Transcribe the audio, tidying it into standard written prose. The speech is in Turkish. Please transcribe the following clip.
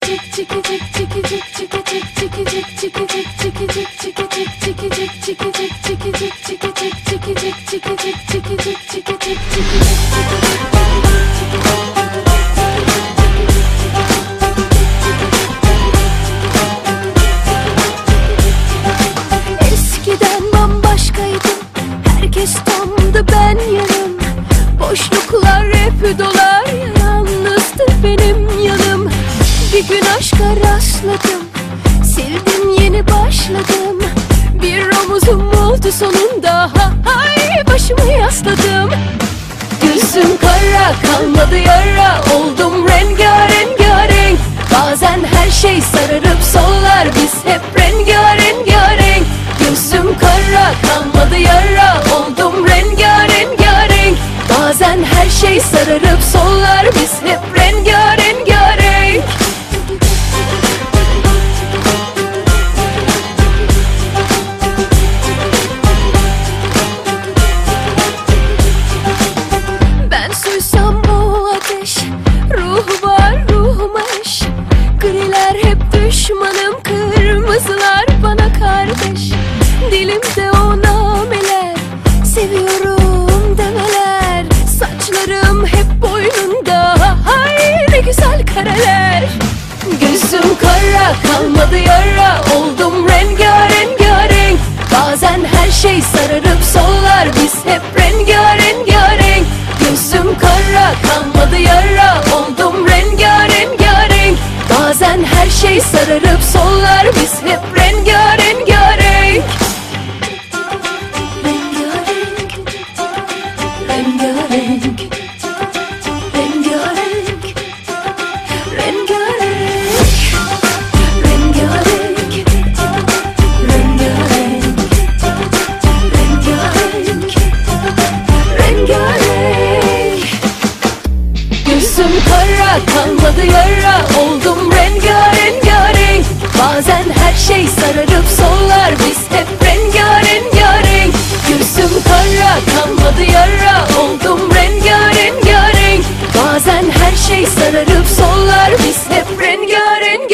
Eskiden bambaşkaydım, herkes tamdı, ben yarım. Boşluklar hep dolar, yalnızdı benim yanım. Bir gün aşka rastladım, sevdim, yeni başladım. Bir omuzum oldu sonunda, hay başımı yasladım. Gözüm kara, kalmadı yara, oldum rengarenk. Bazen her şey sararıp sollar, biz hep rengarenk. Gözüm kara, kalmadı yara, oldum rengarenk. Bazen her şey sararıp sollar, biz hep rengarenk. Ben suysam o ateş, ruhu var ruhuma eş. Griler hep düşmanım, kırmızılar bana kardeş. Dilimde o nameler, seviyorum demeler. Saçlarım hep boynunda, hay ne güzel kareler. Gözüm kara, kalmadı yara, oldum rengarenk. Bazen her şey sararıp sollar, biz hep rengarenk. Gözüm kara, kalmadı yara, oldum rengarenk. Bazen her şey sararıp sollar, biz hep rengarenk. Gözüm kara, kalmadı yara, oldum rengarenk. Bazen her şey sararıp sollar, biz hep rengarenk. Gözüm kara, kalmadı yara, oldum rengarenk. Bazen her şey sararıp sollar, biz hep rengarenk.